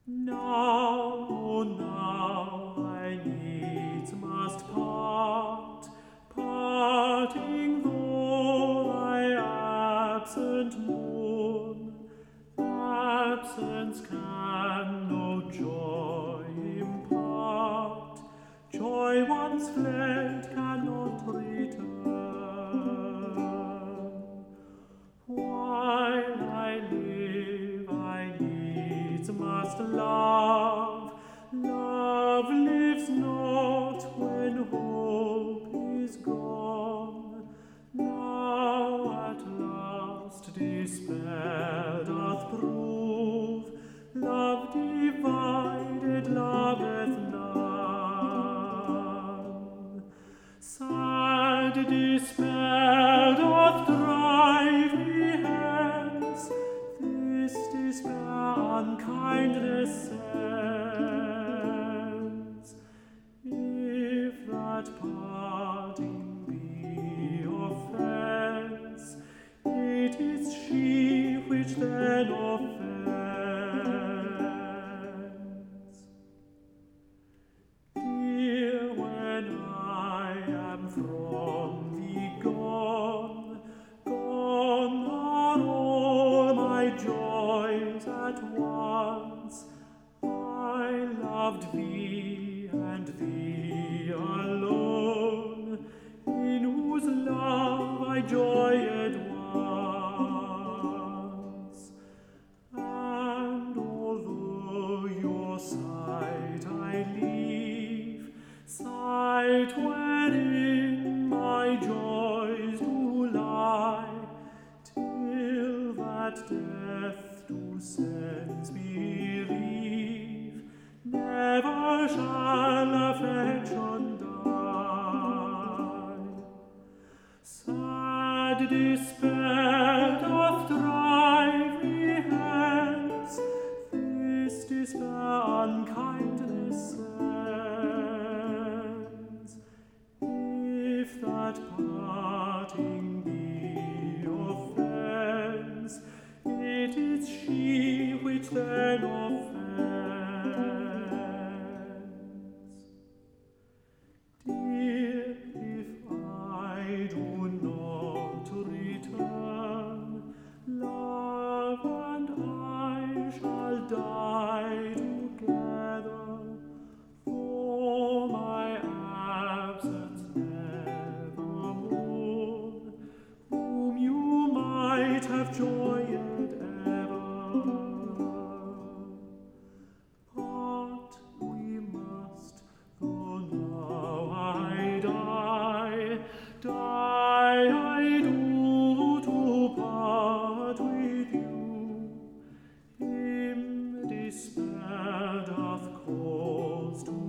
Now, oh now, I needs must part, parting though I absent mourn. Absence can no joy impart, joy once fled cannot return. While I live, I needs must love. Love lives not when hope is gone. Now at last despair doth prove, love divided loveth none. Sad despair doth drive me hence, this despair unkindness sends. If that parting be offence, it is she which then offends. Dear, when I am from thee gone, gone are all my joys at once. I loved thee and thee alone, in whose love I joyed once. And although your sight I leave, sight wherein my joys do lie, till that death do sense bereave, never shall affection die. Sad despair doth drive me hence, this despair unkindness sends. If that parting be offence, it is she which then offends. Dear, if I do not return, love and I shall die together, for my absence nevermore, whom you might have joyed ever. Part we must, though now I die, die I do to part with you. Him despair doth cause to